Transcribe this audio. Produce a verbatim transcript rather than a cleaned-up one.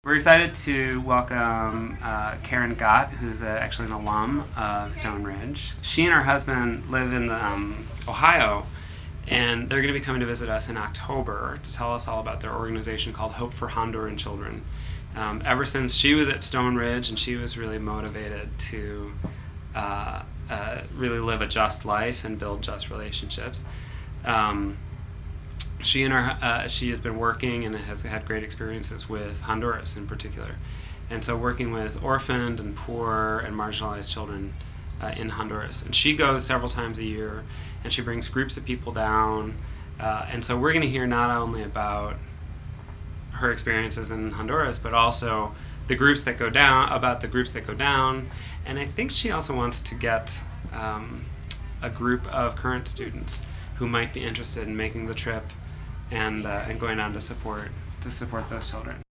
We're excited to welcome uh, Karen Gott, who's uh, actually an alum of Stone Ridge. She and her husband live in um, Ohio, and they're going to be coming to visit us in October to tell us all about their organization called Hope for Honduran Children. Um, ever since she was at Stone Ridge, and she was really motivated to uh, uh, really live a just life and build just relationships. Um, She and her, uh, she has been working and has had great experiences with Honduras in particular, and so working with orphaned and poor and marginalized children uh, in Honduras. And she goes several times a year, and she brings groups of people down. Uh, and so we're going to hear not only about her experiences in Honduras, but also the groups that go down, about the groups that go down. And I think she also wants to get um, a group of current students who might be interested in making the trip and uh, and going on to support to support those children.